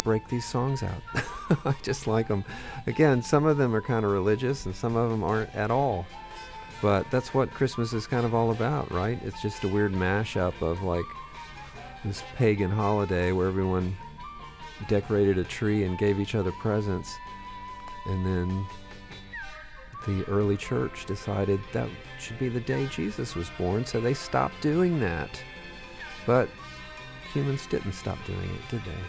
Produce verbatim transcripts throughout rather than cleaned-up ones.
break these songs out. I just like them. Again, some of them are kind of religious and some of them aren't at all. But that's what Christmas is kind of all about, right? It's just a weird mashup of like this pagan holiday where everyone decorated a tree and gave each other presents. And then the early church decided that should be the day Jesus was born, so they stopped doing that. But humans didn't stop doing it, did they?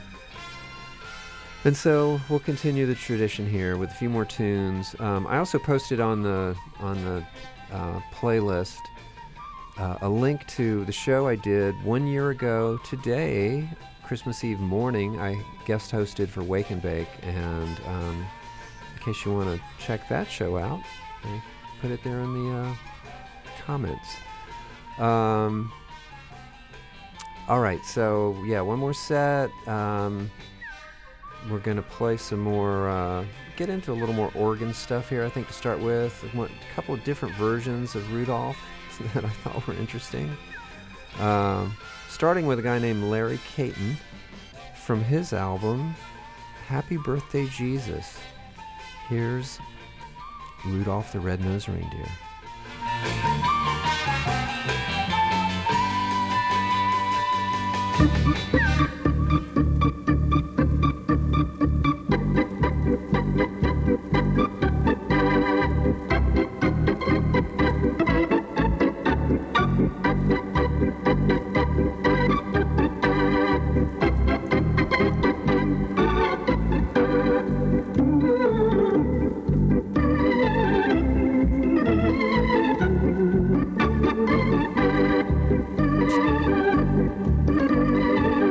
And so we'll continue the tradition here with a few more tunes. Um, I also posted on the on the uh, playlist uh, a link to the show I did one year ago today, Christmas Eve morning. I guest hosted for Wake and Bake, and um, in case you want to check that show out, I put it there in the uh, comments. Um, all right, so yeah, one more set. Um, we're going to play some more, uh, get into a little more organ stuff here, I think, to start with. A couple of different versions of Rudolph that I thought were interesting. Um, starting with a guy named Larry Caton from his album, Happy Birthday, Jesus. Here's Rudolph the Red-Nosed Reindeer. Thank you.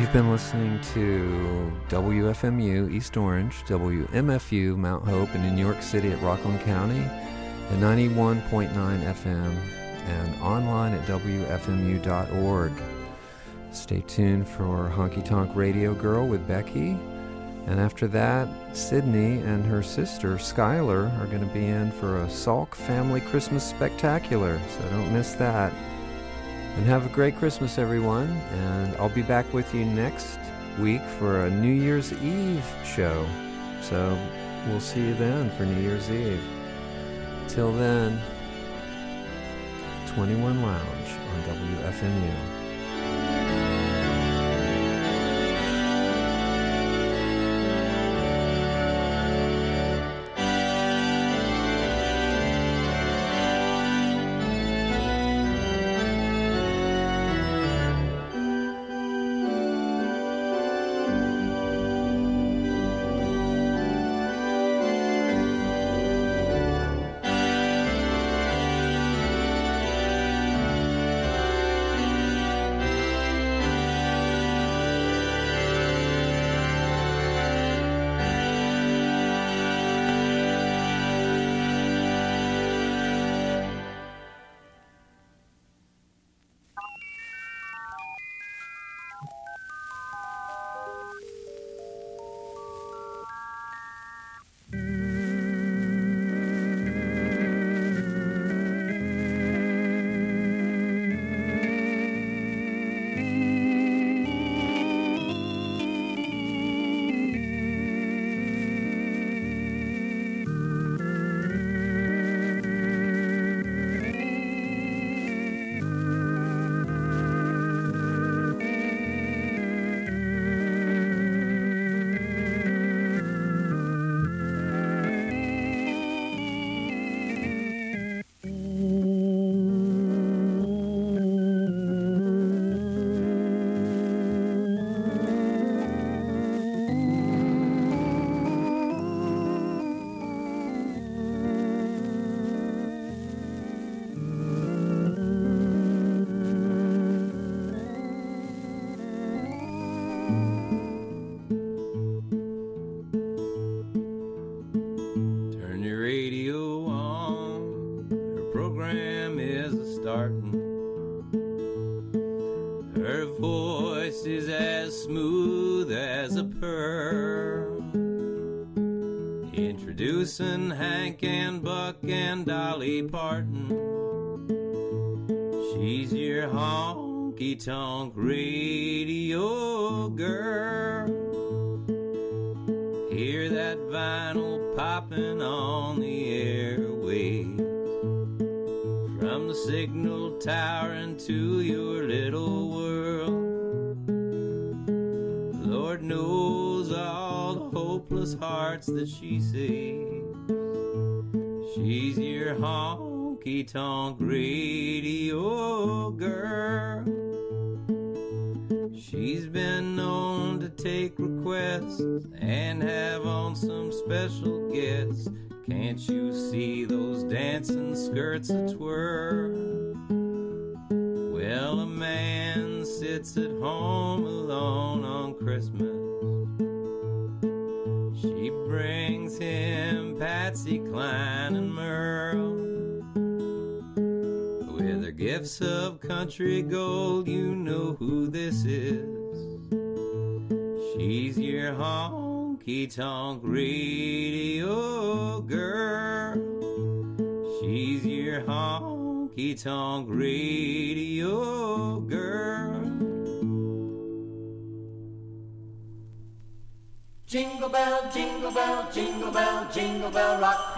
You've been listening to W F M U East Orange, W M F U Mount Hope, and in New York City at Rockland County at ninety-one point nine F M and online at W F M U dot org. Stay tuned for Honky Tonk Radio Girl with Becky. And after that, Sydney and her sister, Skylar, are going to be in for a Salk Family Christmas Spectacular, so don't miss that. And have a great Christmas, everyone, and I'll be back with you next week for a New Year's Eve show. So we'll see you then for New Year's Eve. Till then, twenty-one Lounge on W F M U. Introducing Hank and Buck and Dolly Parton. She's your honky-tonk radio girl. Hear that vinyl popping on the airwaves, from the signal tower into your little world. Lord knows all the hopeless hearts that she saves. She's your honky-tonk radio girl. She's been known to take requests and have on some special guests. Can't you see those dancing skirts a twirl? Well, a man sits at home alone on Christmas. She brings him Patsy Cline and Merle. With her gifts of country gold, you know who this is. She's your honky-tonk radio girl. She's your honky-tonk radio girl. Jingle bell, jingle bell, jingle bell, jingle bell rock.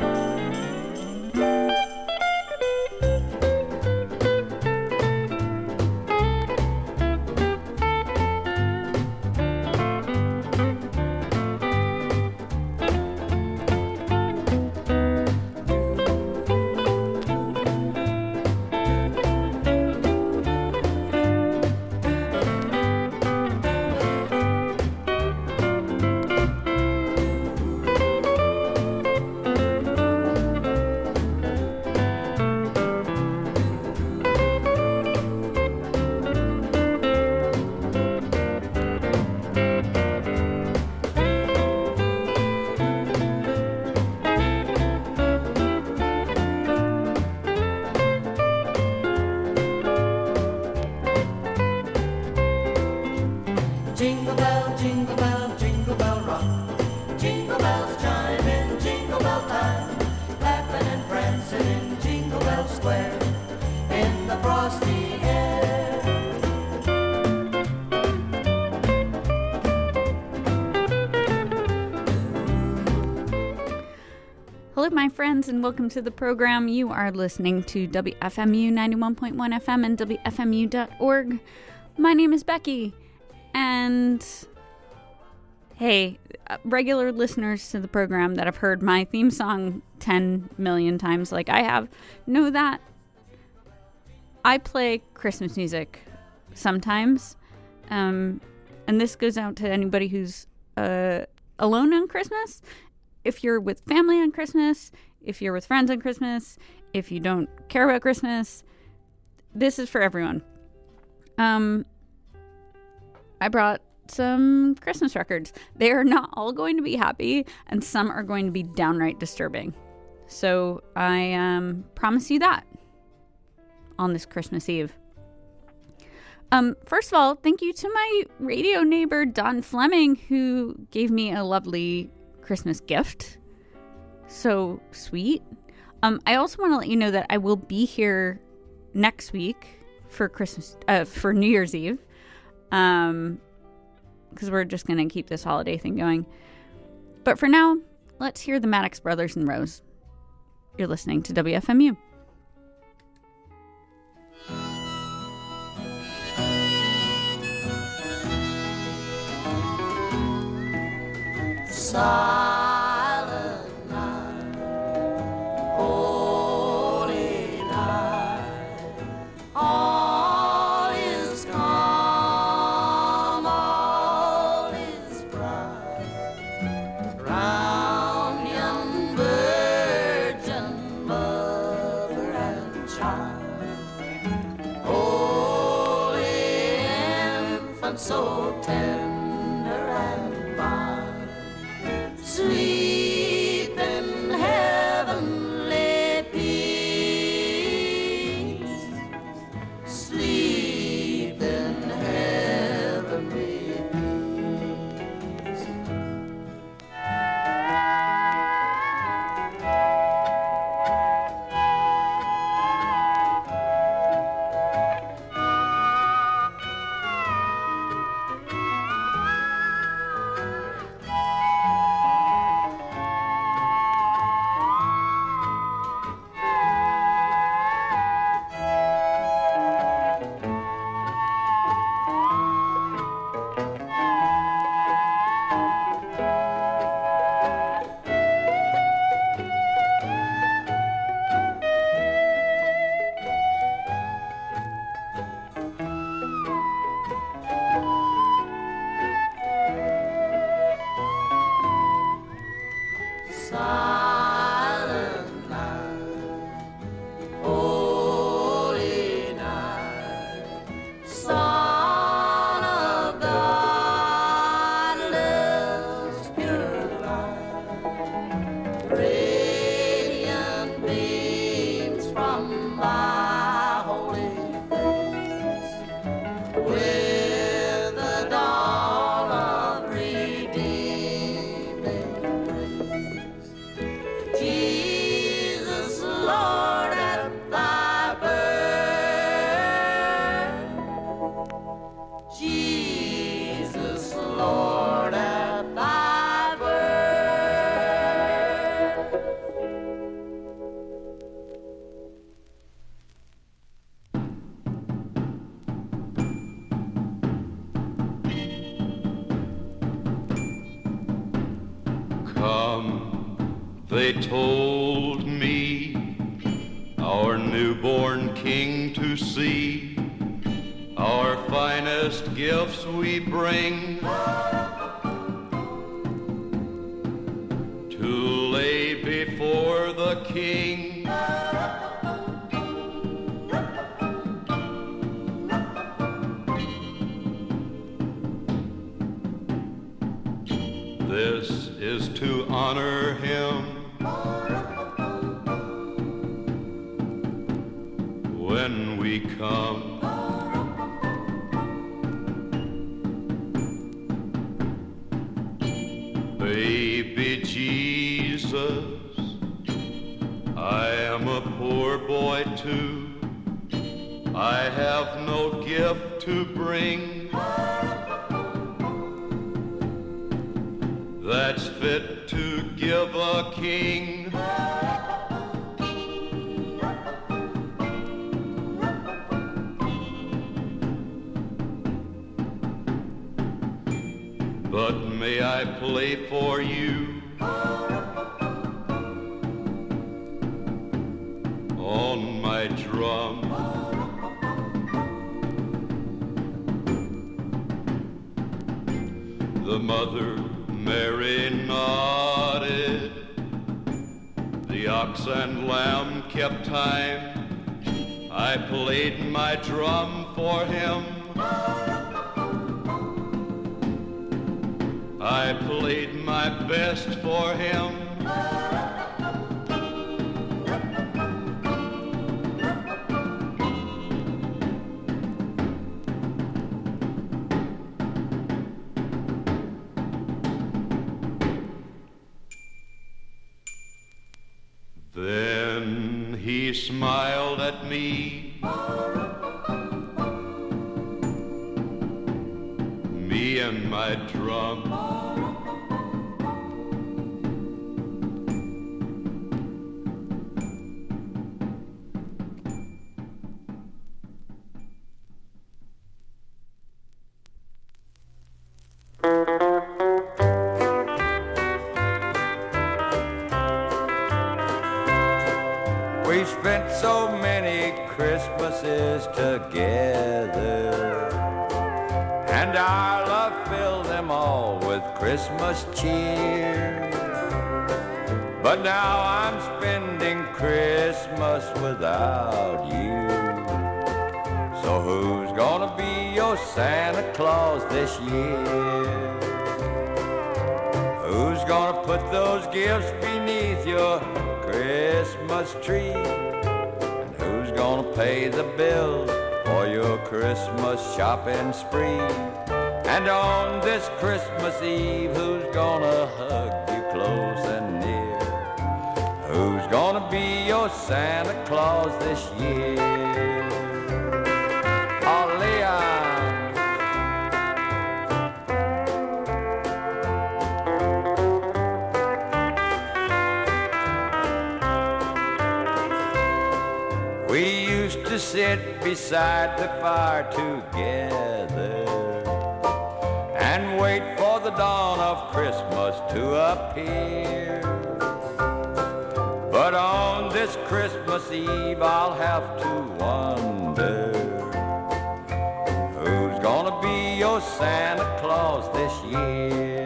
Jingle bell, jingle bell, jingle bell rock. Jingle bells chime in jingle bell time. Laughing and prancing in Jingle Bell Square. In the frosty air. Hello, my friends, and welcome to the program. You are listening to W F M U ninety-one point one F M and W F M U dot org. My name is Becky, and hey, regular listeners to the program that have heard my theme song ten million times like I have know that I play Christmas music sometimes, um, and this goes out to anybody who's uh, alone on Christmas. If you're with family on Christmas, if you're with friends on Christmas, if you don't care about Christmas, this is for everyone. Um, I brought some Christmas records. They are not all going to be happy, and some are going to be downright disturbing. So I um, promise you that on this Christmas Eve. Um, first of all, thank you to my radio neighbor, Don Fleming, who gave me a lovely Christmas gift. So sweet. Um, I also want to let you know that I will be here next week for Christmas, uh, for New Year's Eve. Um, because we're just going to keep this holiday thing going. But for now, let's hear the Maddox Brothers and Rose. You're listening to W F M U. Silent night, holy night, all is calm, all is bright, round young virgin mother and child, holy infant so tender and mild. Sleep in heavenly peace. Sleep in heavenly peace. Silent night, holy night, Son of God, love's pure light, radiant beams from thy holy face, with the dawn of redeeming grace. Jesus, Lord, at thy birth. Jesus, Lord, at thy birth. Come, they told me, our newborn King to see. Our finest gifts we bring to lay before the King. This is to honor him when we come. Baby Jesus, I am a poor boy too. I have no gift to bring that's fit to give a king. But may I play for you on my drum? The mother Mary nodded, the ox and lamb kept time. I played my drum for him. I played my best for him. Then he smiled at me, me and my drum. We've spent so many Christmases together, and our love filled them all with Christmas cheer. But now I'm spending Christmas without you. So who's gonna be your Santa Claus this year? Who's gonna put those gifts beneath your Christmas tree? And who's gonna pay the bill for your Christmas shopping spree? And on this Christmas Eve, who's gonna hug you close and near? Who's gonna be your Santa Claus this year? Oh, Leon. We used to sit beside the fire together and wait for the dawn of Christmas to appear. But on this Christmas Eve I'll have to wonder, who's gonna be your Santa Claus this year?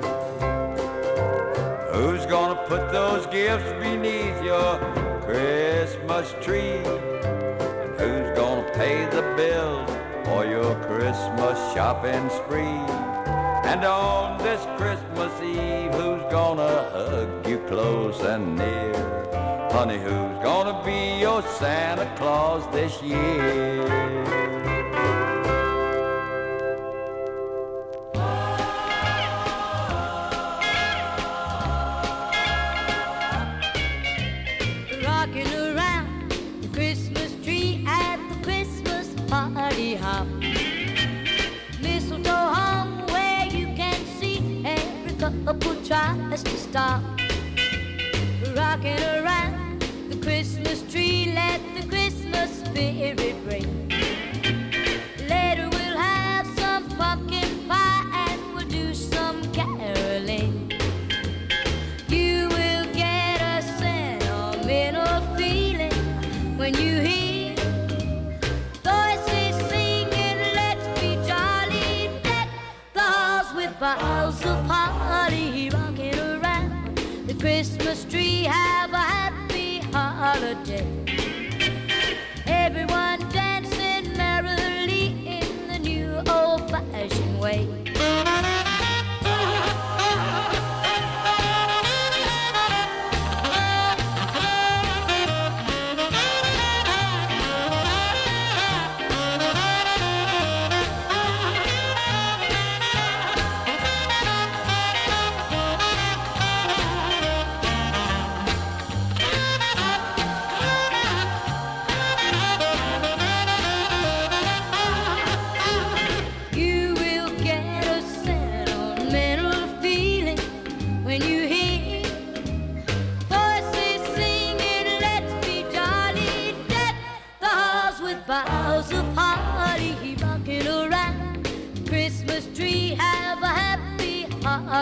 Who's gonna put those gifts beneath your Christmas tree? And who's gonna pay the bill for your Christmas shopping spree? And on this Christmas Eve, who's gonna hug you close and near? Honey, who's gonna be your Santa Claus this year? Rocking around the Christmas tree at the Christmas party hop. Mistletoe hung where you can see every couple tries to stop. Rocking around the Christmas tree, let the Christmas spirit ring. Later we'll have some pumpkin pie and we'll do some caroling. You will get a sentimental feeling when you hear voices singing, let's be jolly, deck the halls with boughs of holly. Rocking around the Christmas tree, have a happy holiday. Everyone dancing merrily in the new old-fashioned way.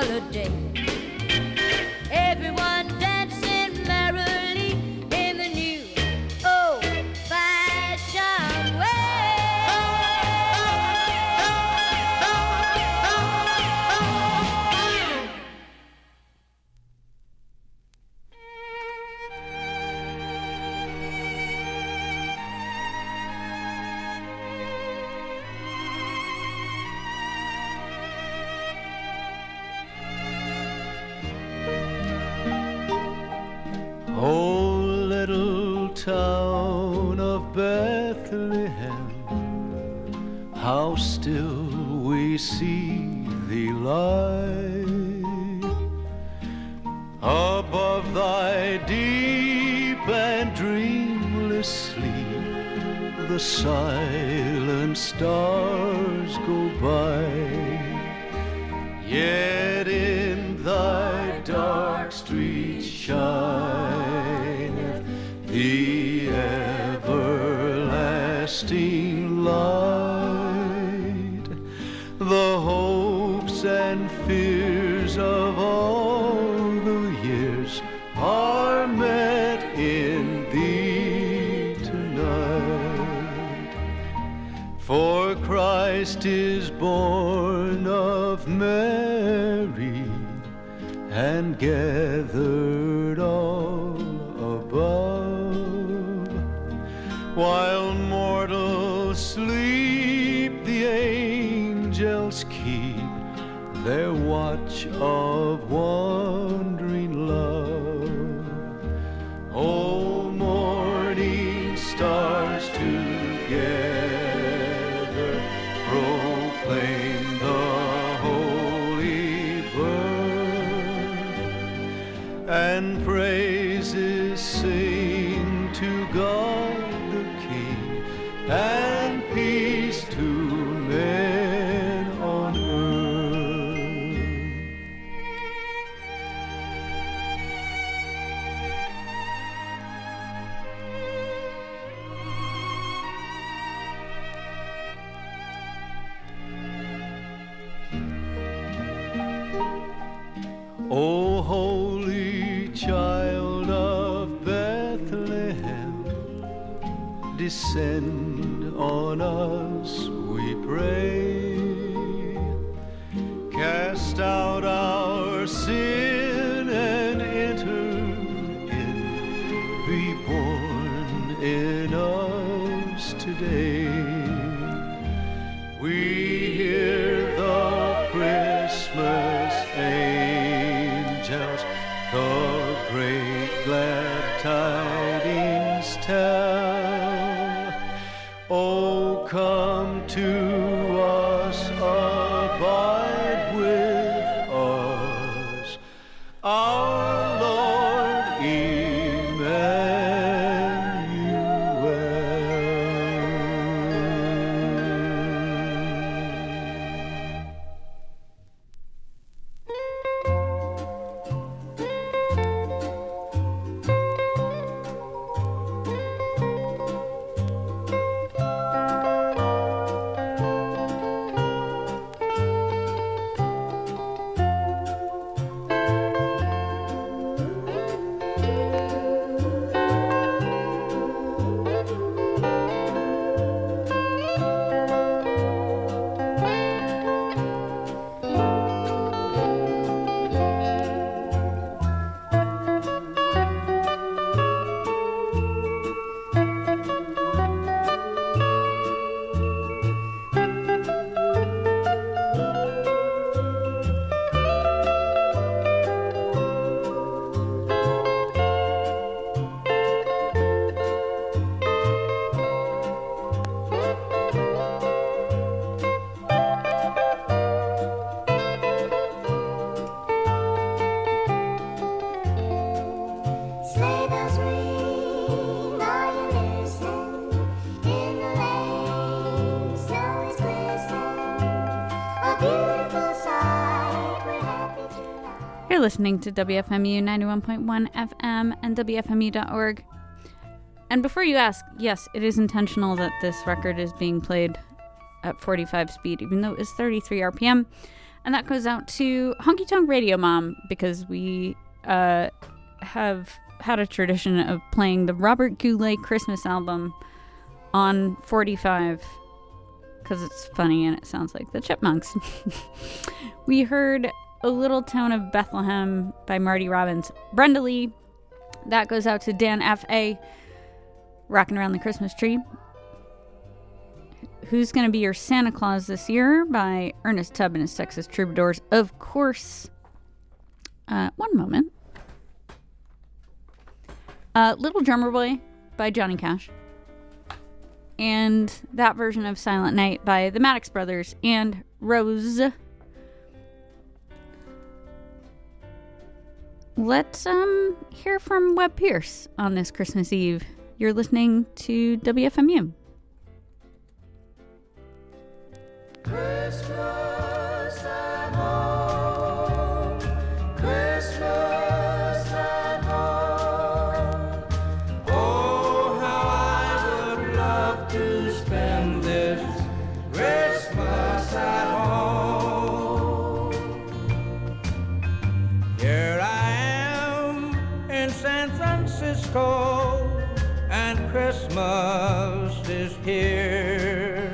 holiday. Everyone dancing merrily in the new old-fashioned way. Oh, little town of Bethlehem, how still we see thee lie. Above thy deep and dreamless sleep, the silent stars go by. Yet in thy dark streets shineth the everlasting light. The hopes and fears of all the years are met in thee tonight. For Christ is born of Mary and gathered all above. While mortals sleep, the angels keep their watch of wandering love. Oh, morning stars together proclaim the holy birth, and praises sing to God the King, and peace to men on earth. O holy child of Bethlehem, descend on us, we pray. Cast out our sin and enter in. Be born in us today. We hear the Christmas angels, the great glad tidings tell. Oh, come to us, abide with us, our Lord Emmanuel. Sleigh bells ring, are you listening? In the lane, snow is glistening. A beautiful sight, we're happy tonight. You're listening to W F M U ninety-one point one F M and W F M U dot org. And before you ask, yes, it is intentional that this record is being played at forty-five speed, even though it's thirty-three R P M. And that goes out to Honky Tonk Radio Mom, because we uh, have had a tradition of playing the Robert Goulet Christmas album on forty-five, because it's funny and it sounds like the Chipmunks. We heard A Little Town of Bethlehem by Marty Robbins. Brenda Lee, that goes out to Dan F A, Rockin' Around the Christmas Tree. Who's Gonna Be Your Santa Claus This Year by Ernest Tubb and his Texas Troubadours. Of course. Uh, one moment. Uh, Little Drummer Boy by Johnny Cash. And that version of Silent Night by the Maddox Brothers and Rose. Let's um hear from Webb Pierce on this Christmas Eve. You're listening to W F M U. Christmas at home, Christmas at home. Oh, how I would love to spend this Christmas at home. Here I am in San Francisco, and Christmas is here.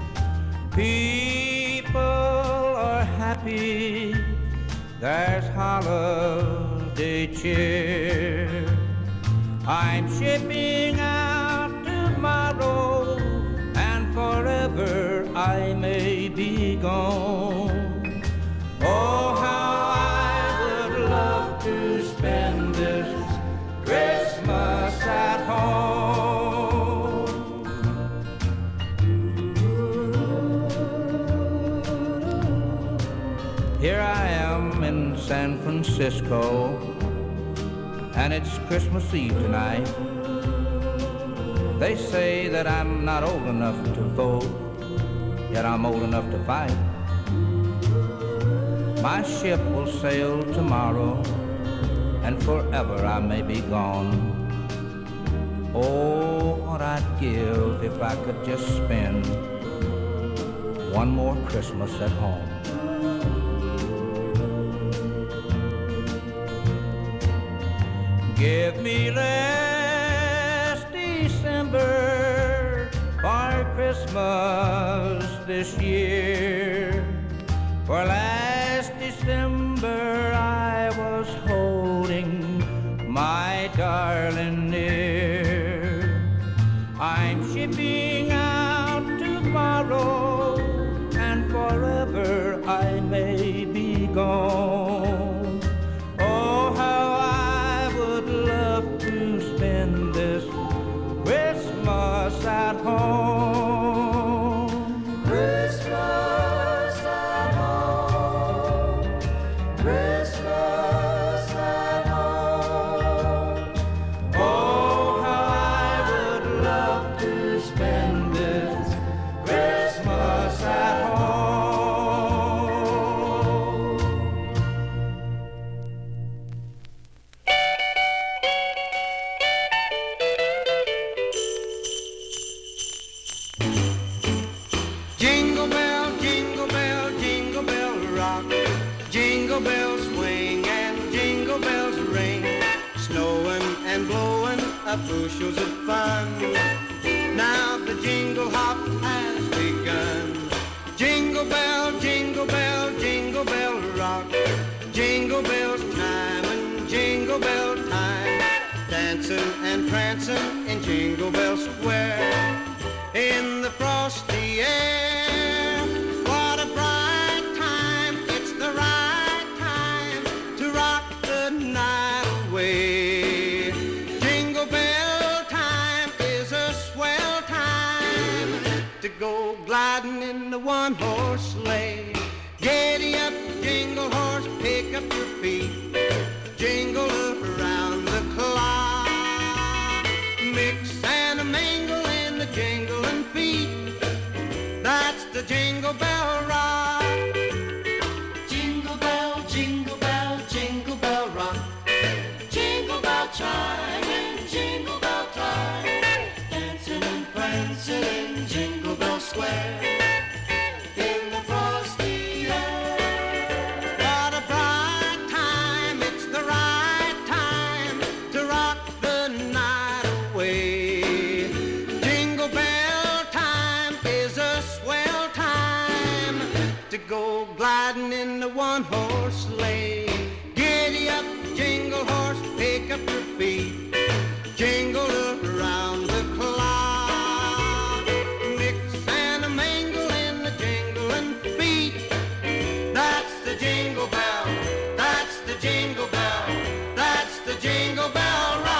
People are happy, there's holiday cheer. I'm shipping out tomorrow, and forever I may be gone. Oh, how I would love to spend this Christmas at home. Here I am in San Francisco, and it's Christmas Eve tonight. They say that I'm not old enough to vote, yet I'm old enough to fight. My ship will sail tomorrow, and forever I may be gone. Oh, what I'd give if I could just spend one more Christmas at home. Give me last December for Christmas this year. For last December I was holding my darling near. I'm shipping out tomorrow, and forever I may be gone. Oh, how to spend this Christmas at home. Christmas at home. Christmas at home. Oh, how I would love to spend this Christmas at home. Bushels of fun. Now the jingle hop has begun. Jingle bell, jingle bell, jingle bell rock. Jingle bells time and jingle bell time. Dancing and prancing in Jingle Bell Square. In the frosty air, what a bright time. It's the right time to rock the night away. Go gliding in the one-horse sleigh. Giddy up, jingle horse, pick up your feet. Jingle around the clock. Mix and a mingle in the jingling feet. That's the Jingle Bell Rock. Jingle bell, jingle bell, jingle bell rock. Jingle bell chime and jingle bell time. Dancing and prancing in Jingle Bell Square. In the frosty air. sleigh. Giddy up, jingle horse, pick up your feet. Jingle around the clock. Mix and a mingle in the jingling feet. That's the jingle bell. That's the jingle bell. That's the jingle bell rock.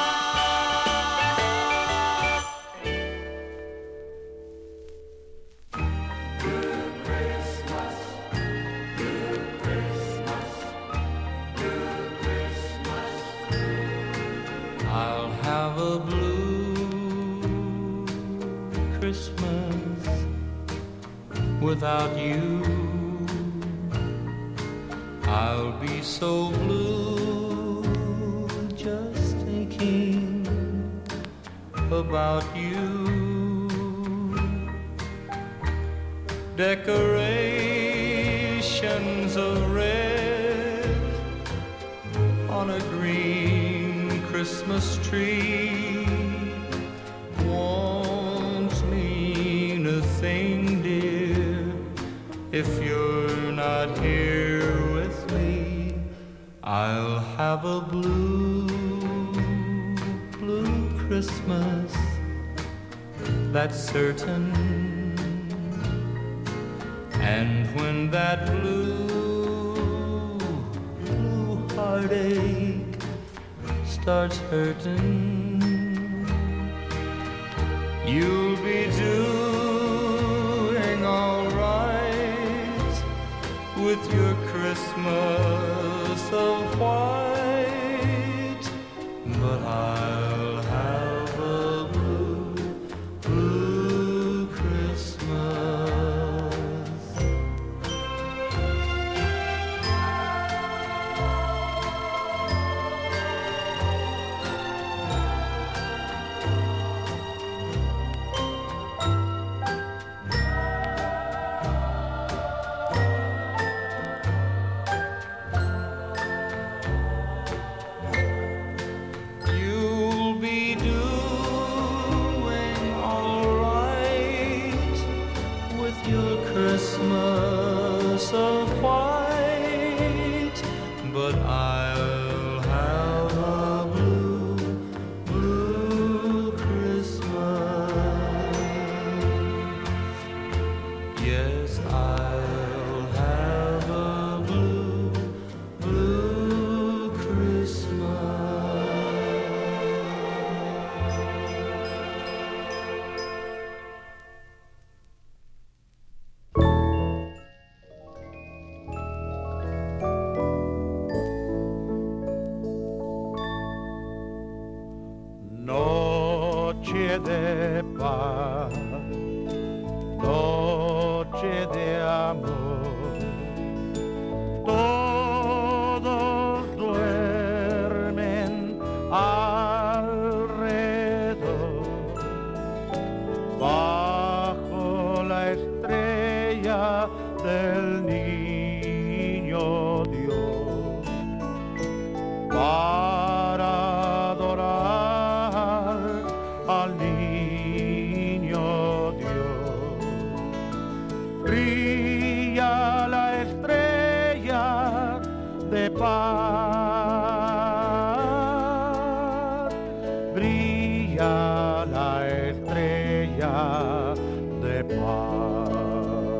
I'll have a blue Christmas without you. I'll be so blue just thinking about you. Decorations of red on a green Christmas tree won't mean a thing, dear, if you're not here with me. I'll have a blue, blue Christmas, that's certain. And when that blue, blue heartache starts hurting, you'll be doing all right with your Christmas of white. But I'll have a blue, blue Christmas. You'll be doing all right with your Christmas of white, but I'll have a blue, blue Christmas. Yes, I'll have a blue, blue Christmas. Noche de paz, noche de amor, todos duermen alrededor, bajo la estrella del niño Dios, para adorar al niño Dios. Brilla la estrella de paz, brilla la estrella de paz.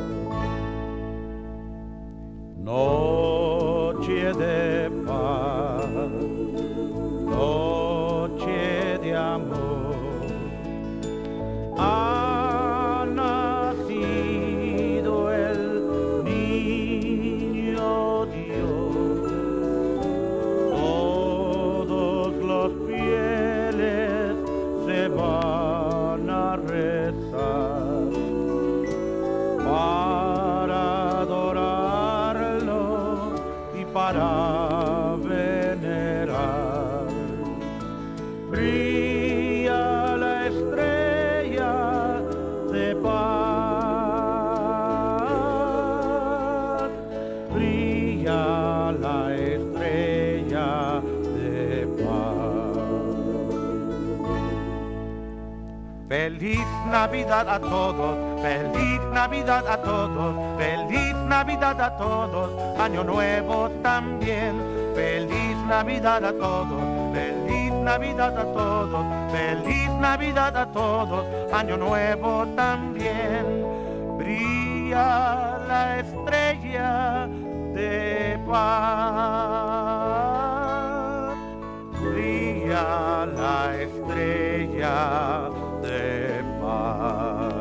Noche de paz, noche de amor, ha nacido el niño Dios. Todos los fieles se van a rezar para adorarlo y para venerar. Brilla la estrella de paz, brilla la estrella de paz. Feliz Navidad a todos, feliz Navidad a todos, feliz Navidad. Navidad a todos, Año Nuevo también. Feliz Navidad a todos, feliz Navidad a todos, feliz Navidad a todos, Año Nuevo también. Brilla la estrella de paz, brilla la estrella de paz.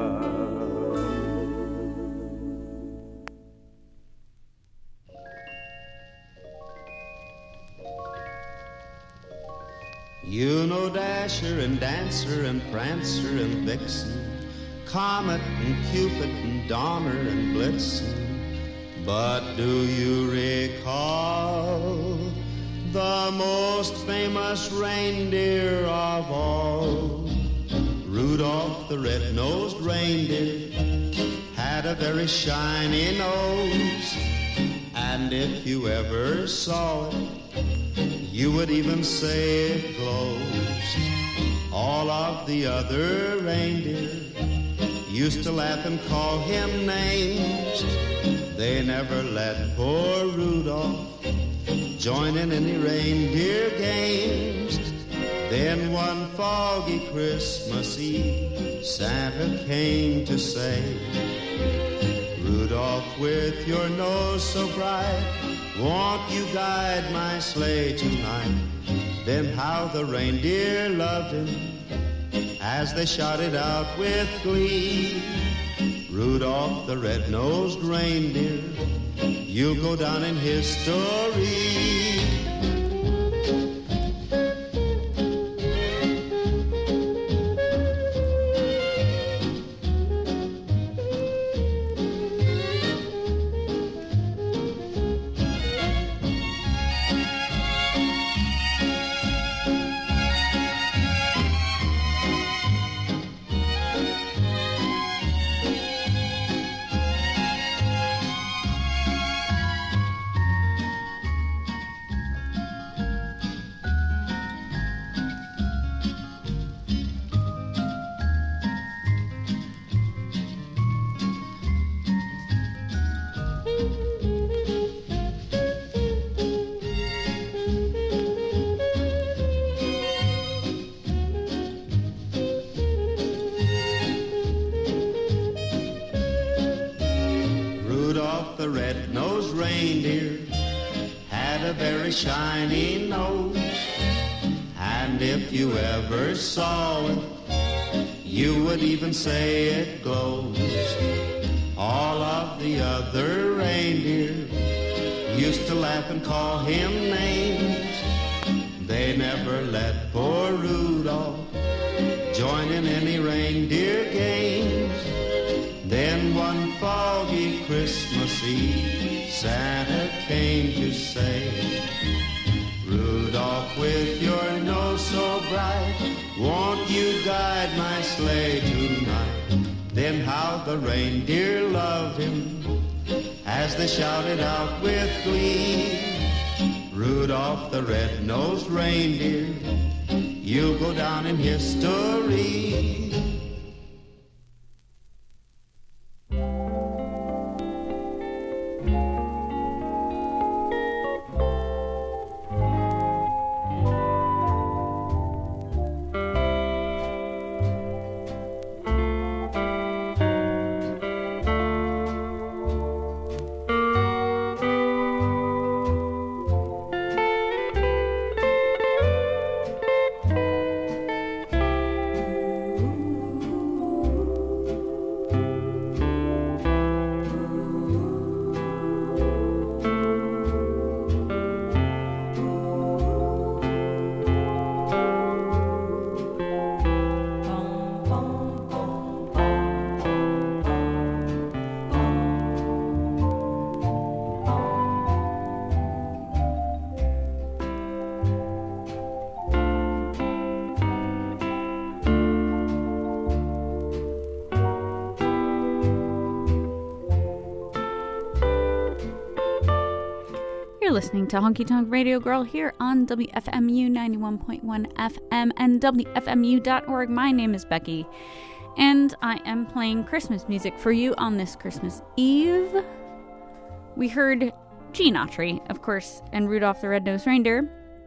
You know Dasher and Dancer and Prancer and Vixen, Comet and Cupid and Donner and Blitzen. But do you recall the most famous reindeer of all? Rudolph the red-nosed reindeer had a very shiny nose, and if you ever saw it, you would even say it glows. All of the other reindeer used to laugh and call him names. They never let poor Rudolph join in any reindeer games. Then one foggy Christmas Eve, Santa came to say, Rudolph, with your nose so bright, won't you guide my sleigh tonight? Then how the reindeer loved him as they shouted out with glee, Rudolph the red-nosed reindeer, you'll go down in history. The red-nosed reindeer had a very shiny nose, and if you ever saw it, you would even say it glows. All of the other reindeer used to laugh and call him names. They never let poor Rudolph join in any reindeer games. Then one foggy Christmas Eve, Santa came to say, Rudolph, with your nose so bright, won't you guide my sleigh tonight? Then how the reindeer loved him as they shouted out with glee, Rudolph the red-nosed reindeer, you'll go down in history. Listening to Honky Tonk Radio Girl here on W F M U ninety-one point one F M and W F M U dot org. My name is Becky, and I am playing Christmas music for you on this Christmas Eve. we heard Gene Autry, of course, and Rudolph the Red-Nosed Reindeer.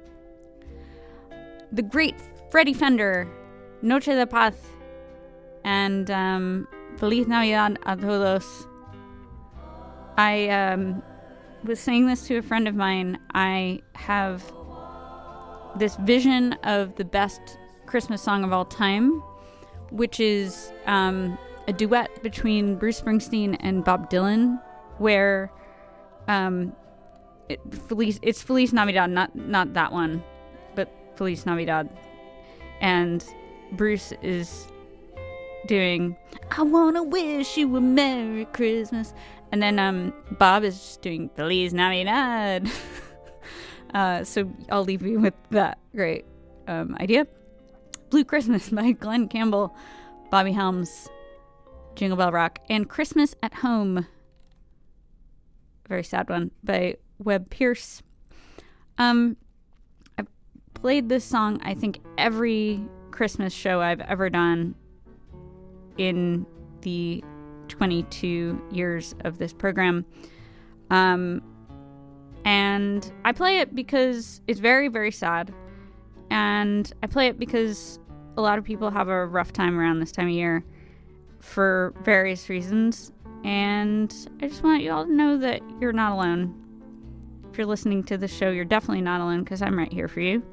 The great Freddie Fender, Noche de Paz, and um, Feliz Navidad a todos. I um, was saying this to a friend of mine. I have this vision of the best Christmas song of all time, which is um, a duet between Bruce Springsteen and Bob Dylan, where um, it, Feliz, it's Feliz Navidad, not not that one, but Feliz Navidad, and Bruce is doing "I wanna wish you a Merry Christmas," and then um, Bob is just doing Feliz Navidad. uh, so I'll leave you with that great um, idea. Blue Christmas by Glenn Campbell, Bobby Helms, Jingle Bell Rock, and Christmas at Home, very sad one, by Webb Pierce. Um, I've played this song, I think, every Christmas show I've ever done in the twenty-two years of this program. Um, and I play it because it's very, very sad. And I play it because a lot of people have a rough time around this time of year for various reasons. And I just want you all to know that you're not alone. If you're listening to the show, you're definitely not alone, because I'm right here for you.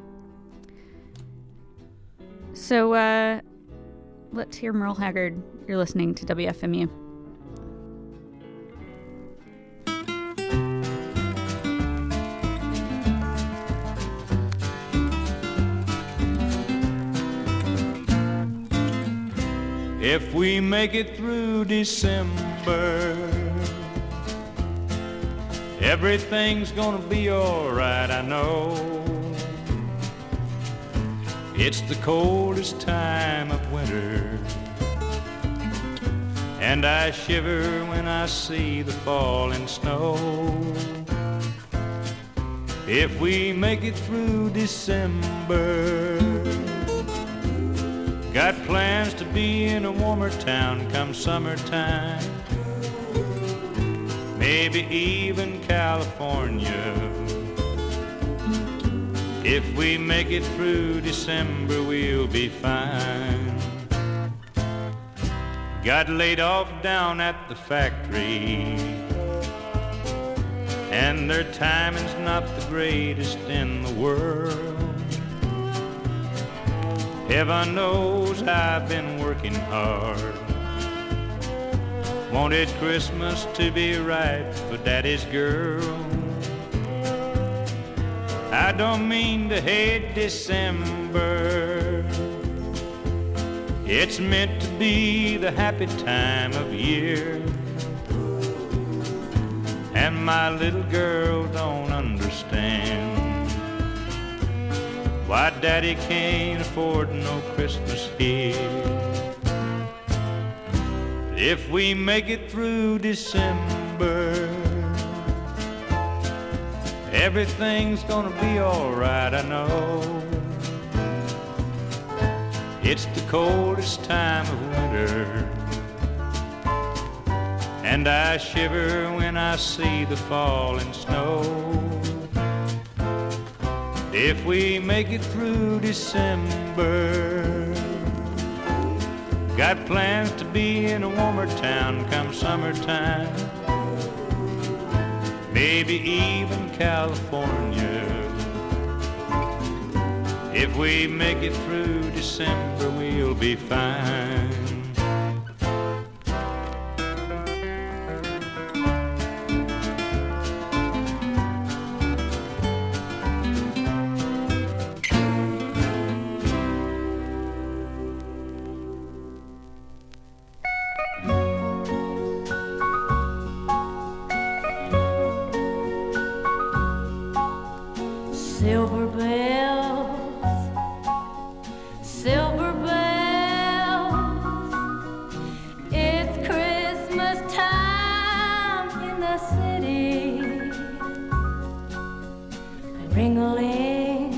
So, uh, let's hear Merle Haggard. You're listening to W F M U. If we make it through December, everything's gonna be alright, I know. It's the coldest time of winter, and I shiver when I see the falling snow. If we make it through December, got plans to be in a warmer town come summertime, maybe even California. If we make it through December, we'll be fine. Got laid off down at the factory, and their timing's not the greatest in the world. Heaven knows I've been working hard. Wanted Christmas to be right for Daddy's girl. I don't mean to hate December. It's meant to be the happy time of year. And my little girl don't understand why Daddy can't afford no Christmas here. If we make it through December, everything's gonna be alright, I know. It's the coldest time of winter, and I shiver when I see the falling snow. If we make it through December, got plans to be in a warmer town come summertime, maybe even California. If we make it through December, we'll be fine. Silver bells, silver bells, it's Christmas time in the city. Ring-a-ling,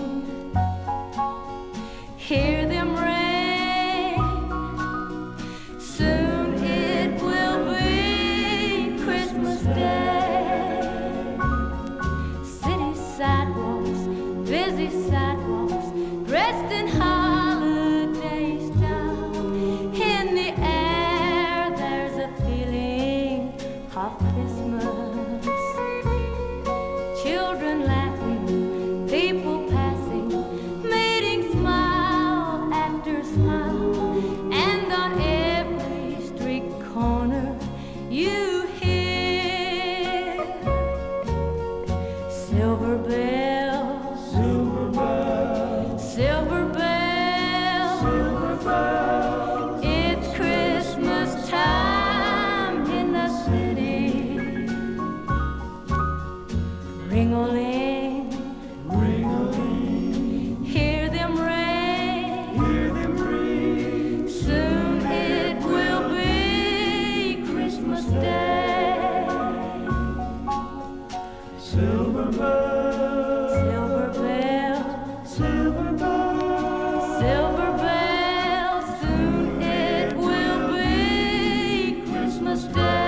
hear them ring, soon it will be Christmas Day. children laughing, people passing, meeting smile after smile, and on every street corner you hear silver bells, silver bells, silver bells, silver bells. It's Christmas time in the city. Ring-a-ling, ring-a-ling, hear them ring, hear them ring. Soon it will be Christmas Day. Silver bells, silver bells, silver bells, silver bells. Soon it will be Christmas Day.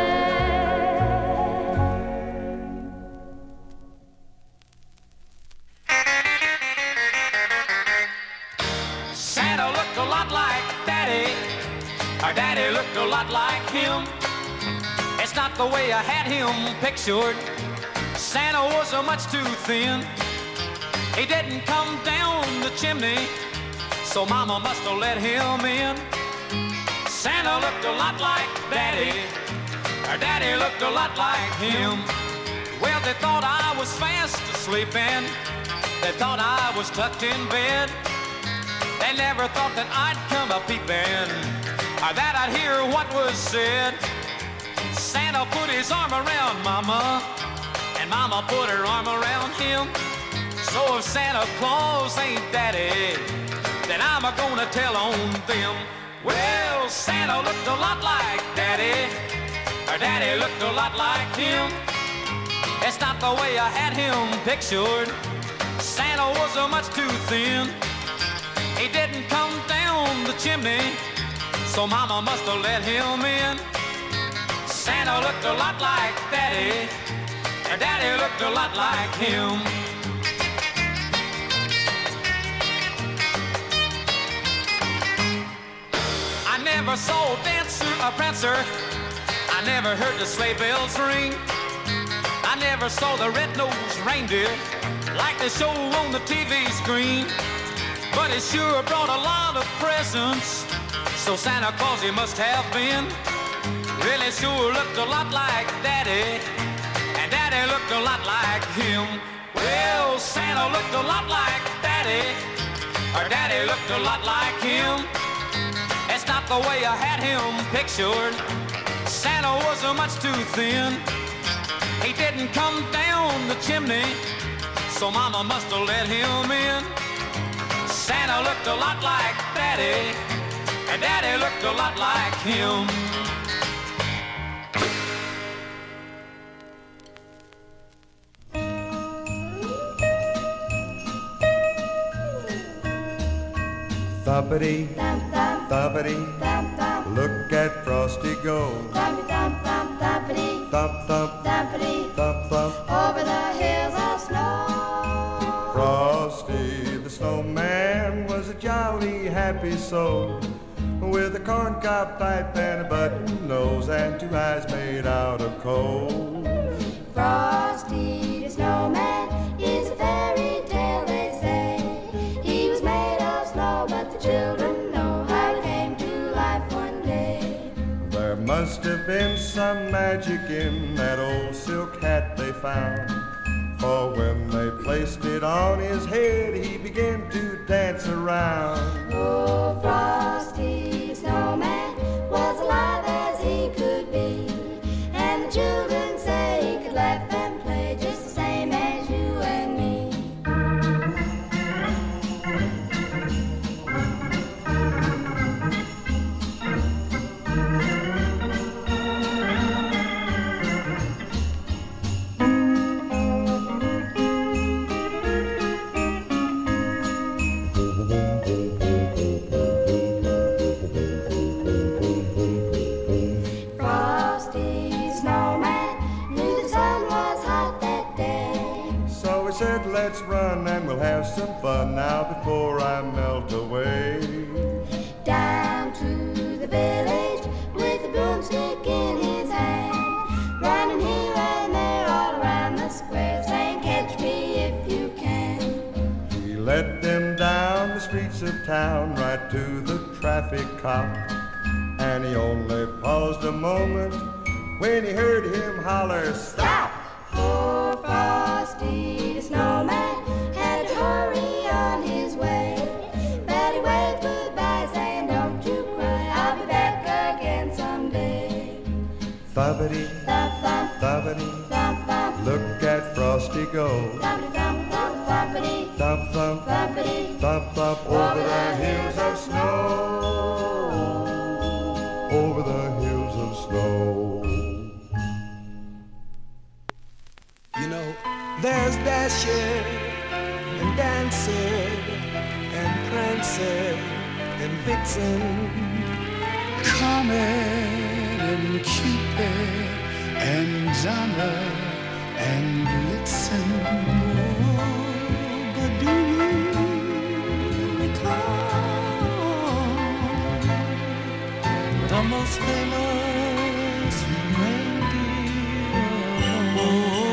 Santa looked a lot like Daddy. Our Daddy looked a lot like him. It's not the way I had him pictured. Santa was a much too thin. He didn't come down the chimney, so Mama must have let him in. Santa looked a lot like Daddy. Our Daddy looked a lot like him. Well, they thought I was fast asleep and they thought I was tucked in bed. They never thought that I'd come a peeping or that I'd hear what was said. Santa put his arm around Mama and Mama put her arm around him. So if Santa Claus ain't Daddy, then I'm a gonna tell on them. Well, Santa looked a lot like Daddy. Our Daddy looked a lot like him. It's not the way I had him pictured. Santa was a much too thin. He didn't come down the chimney, so Mama must have let him in. Santa looked a lot like Daddy. Our Daddy looked a lot like him. I never saw a dancer, a prancer. I never heard the sleigh bells ring. I never saw the red-nosed reindeer like they show on the T V screen. But it sure brought a lot of presents, so Santa Claus he must have been. Really sure looked a lot like Daddy, and Daddy looked a lot like him. Well, Santa looked a lot like Daddy, or Daddy looked a lot like him. It's not the way I had him pictured. Santa was a much too thin. He didn't come down the chimney, so Mama must have let him in. Santa looked a lot like Daddy, and Daddy looked a lot like him. Thumpity, thumpity, look at Frosty go. Thumpy, thump, thump, thumpity, Thump, thump, thumpity, thump, thump. over the hills of snow. Frosty the snowman was a jolly happy soul, with a corncob pipe and a button nose and two eyes made out of coal. Frosty the snowman is a fairy tale, they say. He was made of snow, but the children know how it came to life one day. There must have been some magic in that old silk hat they found, for when they placed it on his head, he began to dance around. Oh, Frosty the snowman was alive as he could be, and the children say he could laugh and play just the same as you and me. Let's run and we'll have some fun now before I melt away. Down to the village with a broomstick in his hand, running here and there all around the square, saying, catch me streets of town right to the traffic cop. And he only paused a moment when he heard him holler, "Stop!" Poor Frosty the Snowman had to hurry on his way. But he waved goodbye saying, "Don't you cry, I'll be back again someday." Thumpity, Thump, thump, thumpity, thump, thump, look at Frosty go. thumpity, thump, thump, thumpity, Thump, thump, thumpity, thump, thump, over the hills of snow. Over the hills of snow. You know, there's Dasher and Dancer and Prancer and Vixen, Comet and Cupid and Donner and Blitzen. Oh, but do you recall the most famous reindeer? Oh,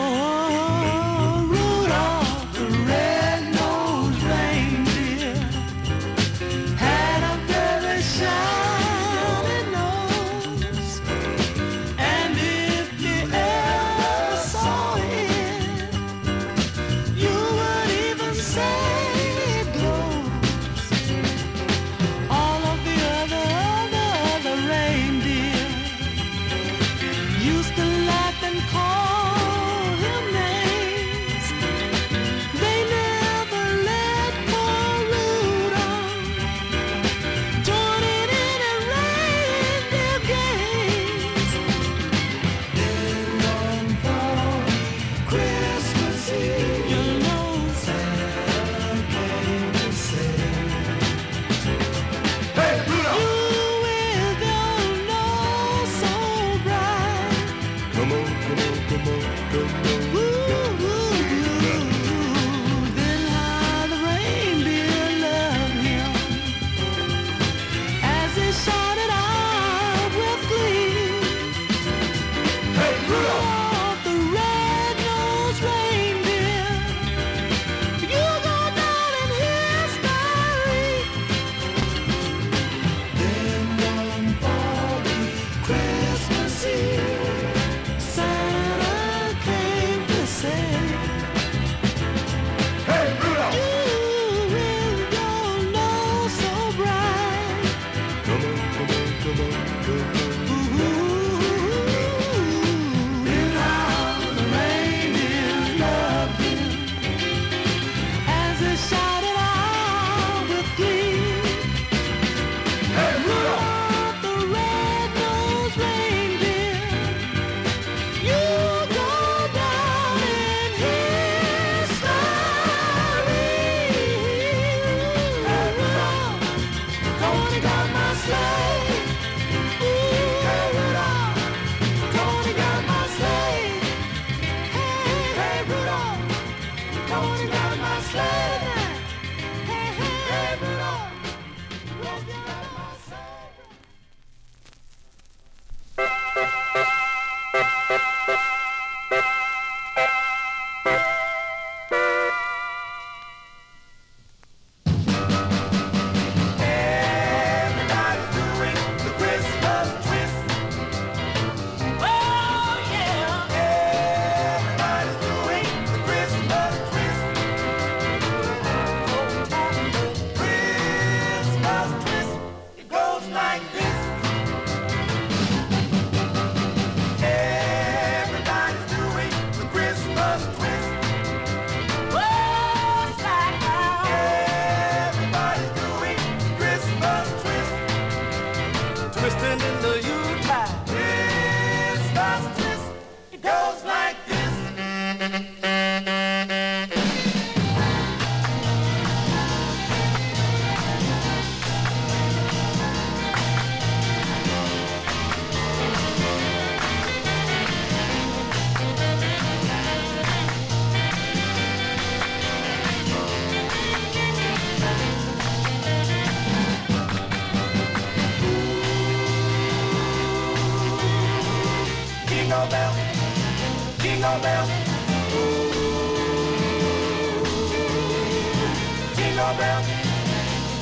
Jingle bells, ooh, jingle bells,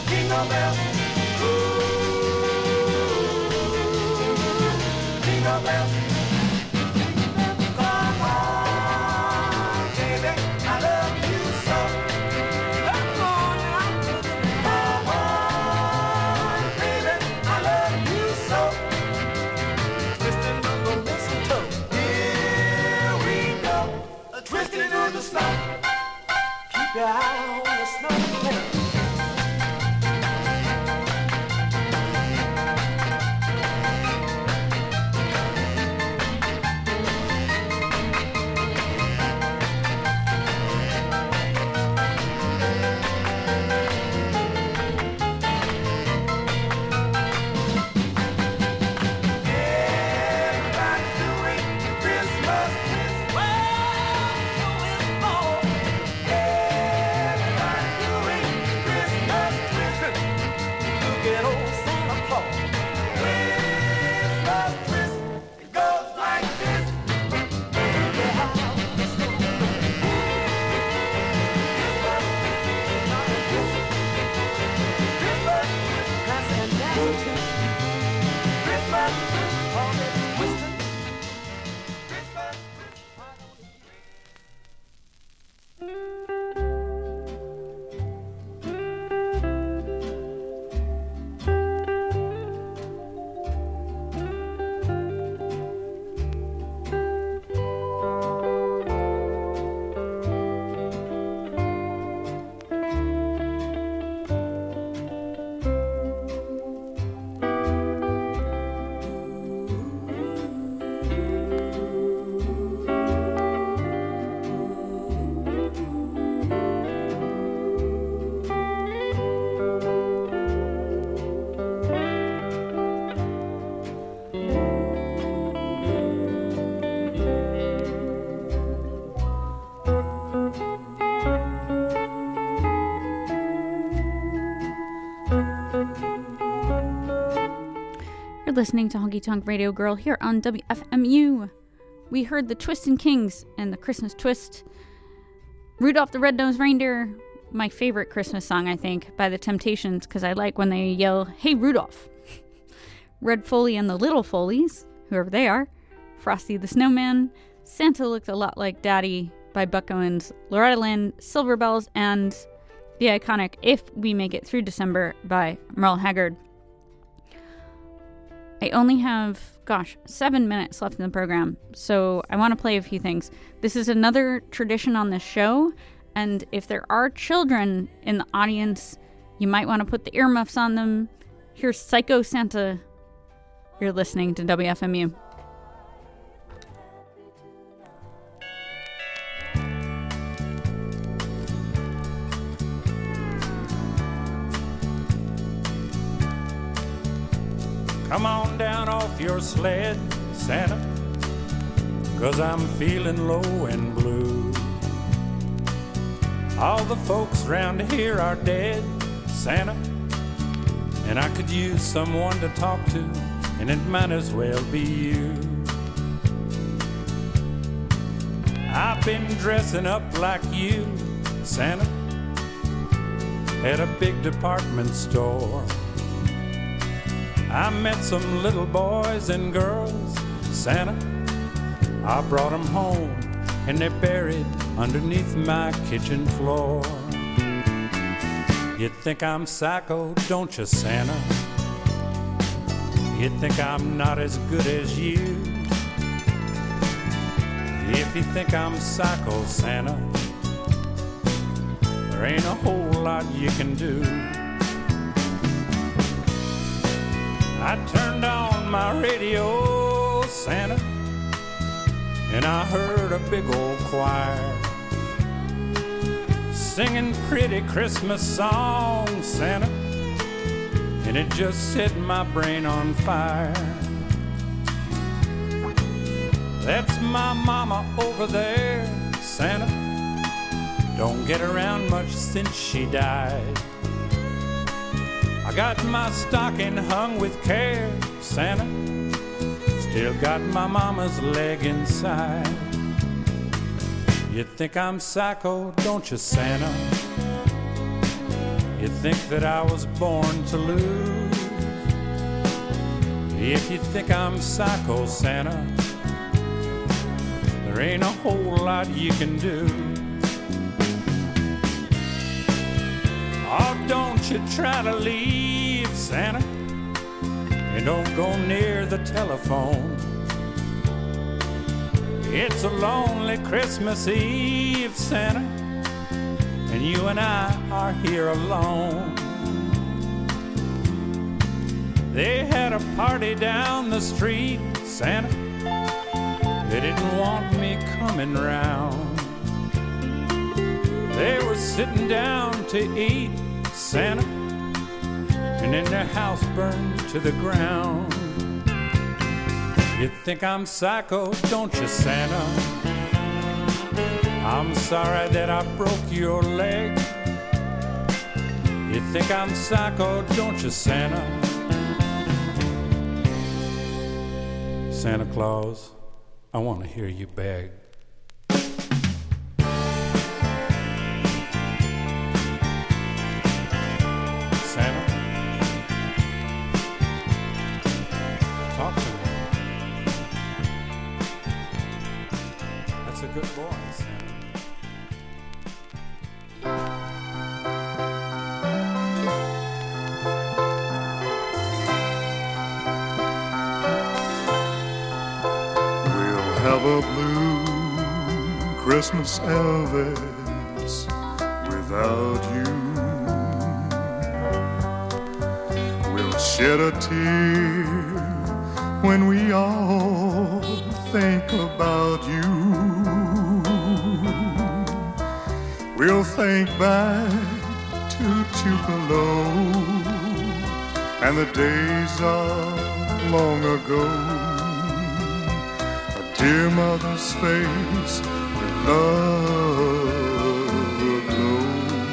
Jingle bells, ooh, jingle bells. Come on, baby, I love you so. Come on now. Come on, baby, I love you so. Twisting on the mistletoe. Here we go. Twisting on the snow. Keep your eye on the snow. You're listening to Honky Tonk Radio Girl here on W F M U. We heard the Twistin' Kings and the Christmas Twist. Rudolph the Red-Nosed Reindeer, my favorite Christmas song, I think, by the Temptations, because I like when they yell, "Hey, Rudolph!" Red Foley and the Little Foleys, whoever they are. Frosty the Snowman. Santa Looked a Lot Like Daddy by Buck Owens. Loretta Lynn, Silver Bells, and the iconic If We Make It Through December by Merle Haggard. I only have, gosh, seven minutes left in the program, so I want to play a few things. This is another tradition on this show, and if there are children in the audience, you might want to put the earmuffs on them. Here's Psycho Santa. You're listening to W F M U. Come on down off your sled, Santa, 'cause I'm feeling low and blue. All the folks round here are dead, Santa, and I could use someone to talk to, and it might as well be you. I've been dressing up like you, Santa, at a big department store. I met some little boys and girls, Santa. I brought them home, and they're buried underneath my kitchen floor. You think I'm psycho, don't you, Santa? You think I'm not as good as you? If you think I'm psycho, Santa, there ain't a whole lot you can do. I turned on my radio, Santa, and I heard a big old choir singing pretty Christmas songs, Santa, and it just set my brain on fire. That's my mama over there, Santa, don't get around much since she died. I got my stocking hung with care, Santa, still got my mama's leg inside. You think I'm psycho, don't you, Santa? You think that I was born to lose. If you think I'm psycho, Santa, there ain't a whole lot you can do. Oh, don't you try to leave, Santa, and don't go near the telephone. It's a lonely Christmas Eve, Santa, and you and I are here alone. They had a party down the street, Santa. They didn't want me coming round. They were sitting down to eat, Santa, and then their house burned to the ground. You think I'm psycho, don't you, Santa? I'm sorry that I broke your leg. You think I'm psycho, don't you, Santa? Santa Claus, I want to hear you beg. Santa, talk to me. That's a good boy, Santa. Have a blue Christmas, Elvis, without you. We'll shed a tear when we all think about you. We'll think back to Tupelo and the days of long ago. Dear mother's face with love aglow.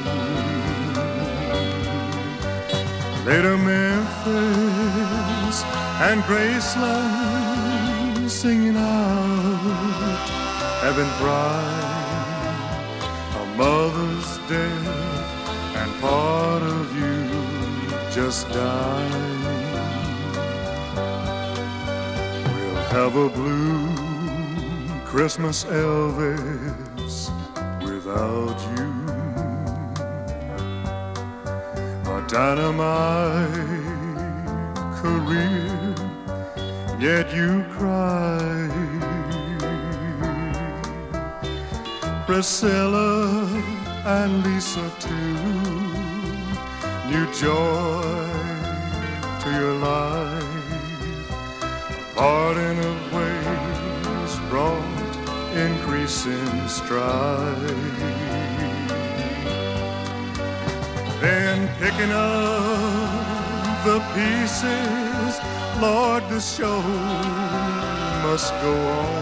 Later Memphis and Graceland singing out Heaven Bride. A mother's death and part of you just died. We'll have a blue Christmas, Elvis, without you. A dynamite career, yet you cry. Priscilla and Lisa too, new joy to your life. Pardon of ways brought increase in strife. Then picking up the pieces, Lord, the show must go on.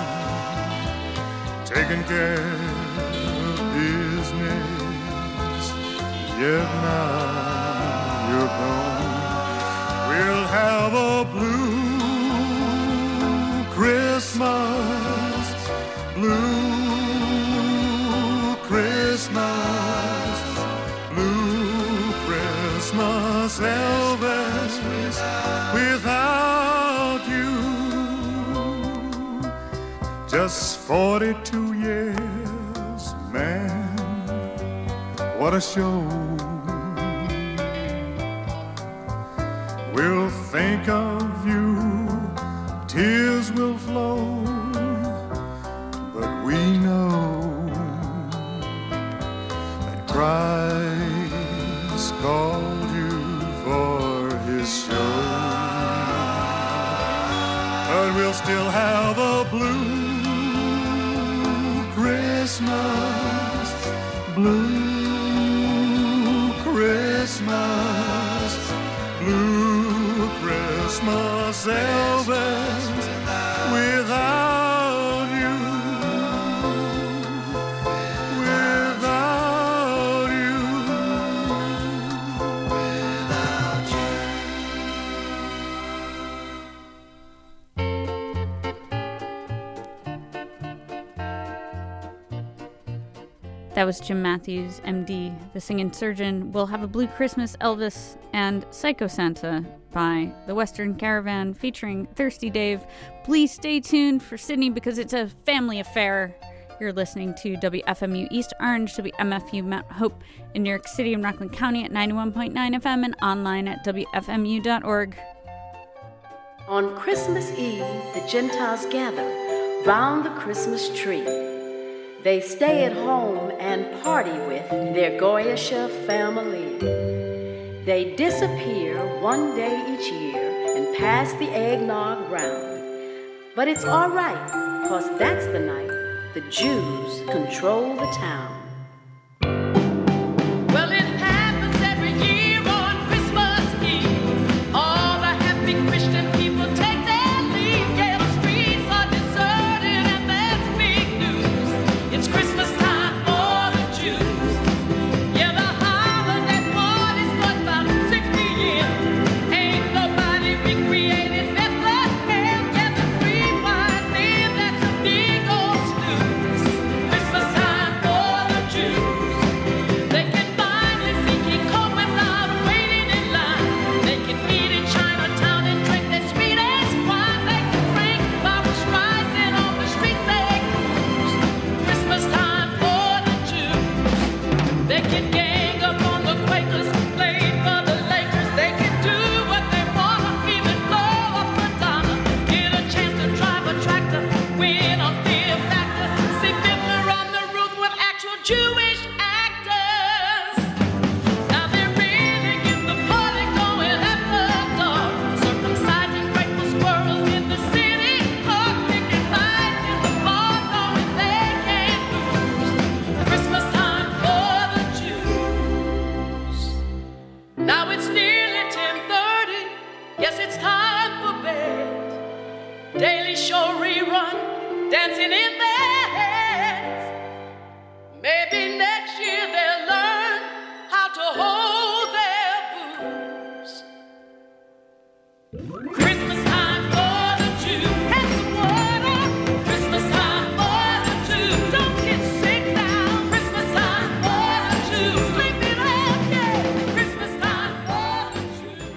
Taking care of business, yet now you're gone. We'll have a blue Christmas, blue Christmas, blue Christmas, Elvis, without you. Just forty-two years, man, what a show. We'll think of you, tears will flow, but we know that Christ called you for his show. But we'll still have a blue Christmas, blue Christmas, blue Christmas, Elvis, without you, without you, without you. That was Jim Matthews, M D, the singing surgeon. We'll have a Blue Christmas, Elvis, and Psycho Santa by the Western Caravan featuring Thirsty Dave. Please stay tuned for Sydney because it's a family affair. You're listening to W F M U East Orange, W M F U Mount Hope in New York City and Rockland County at ninety-one point nine F M and online at W F M U dot org. On Christmas Eve, the Gentiles gather round the Christmas tree. They stay at home and party with their Goyisha family. They disappear one day each year and pass the eggnog round. But it's all right, cause that's the night the Jews control the town. Well, it happens every year on Christmas Eve. All the happy Christian people take their leave. Yeah, the streets are deserted and that's big news. It's Christmas time for the Jews. Yeah, the holiday party starts about sixty years. Ain't nobody recreated Bethlehem. Yeah, the three wise men, that's a big old snooze. Christmas time for the Jews. They can finally see King Kong without waiting in line. They can eat in Chinatown and drink their sweetest wine. They can drink Barbra Streisand on the streets they cruise. Christmas time for the Jews. They can gang up on the Quakers, play for the Lakers. They can do what they want, even blow up Madonna. Get a chance to drive a tractor, win on Fear Factor. See Fiddler on the Roof with actual Jewish actors. Now they really get the party going after dark. Circumcising grateful squirrels in the city park. Picking lights in the bar, knowing they can't lose. Christmas time for the Jews. Now it's nearly ten thirty. Guess it's time for bed. Daily Show rerun, dancing in their heads. Maybe next year they'll learn how to hold their booze. Christmas time for the Jews. Have some water. Christmas time for the Jews. Don't get sick now. Christmas time for the Jews. Sleep it off, yeah. Christmas time for the Jews.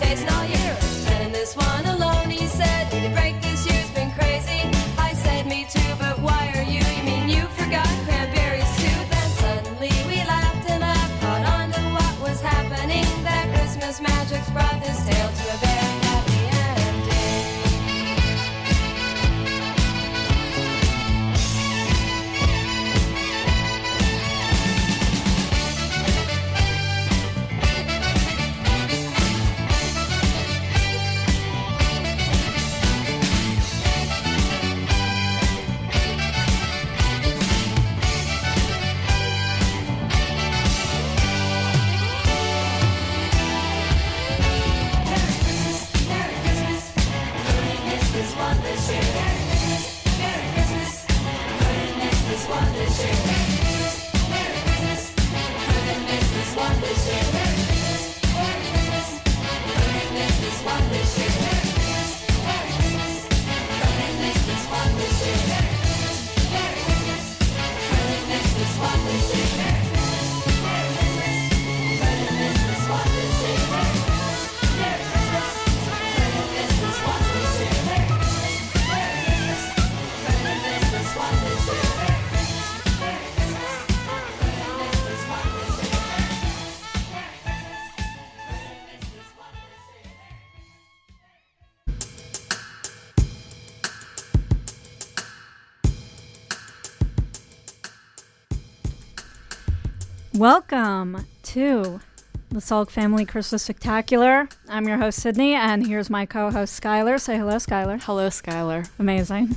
chasing all year. Spending this one alone, he said. The break this year's been crazy. I said, me too, but why are you? You mean you forgot cranberries too? Then suddenly we laughed and laughed, caught on to what was happening. That Christmas magic's brought this tale to a very happy ending. Welcome to the Salk Family Christmas Spectacular. I'm your host, Sydney, and here's my co-host, Skylar. Say hello, Skylar. Hello, Skylar. Amazing.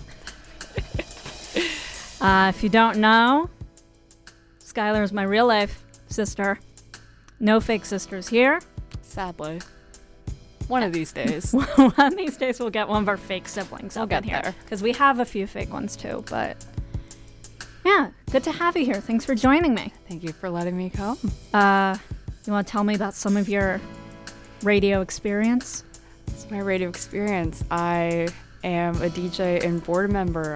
uh, if you don't know, Skylar is my real-life sister. No fake sisters here. Sadly. One of these days. One of these days we'll get one of our fake siblings. I'll get here. there. Because we have a few fake ones, too, but... yeah, good to have you here. Thanks for joining me. Thank you for letting me come. Uh, you want to tell me about some of your radio experience? It's my radio experience. I am a D J and board member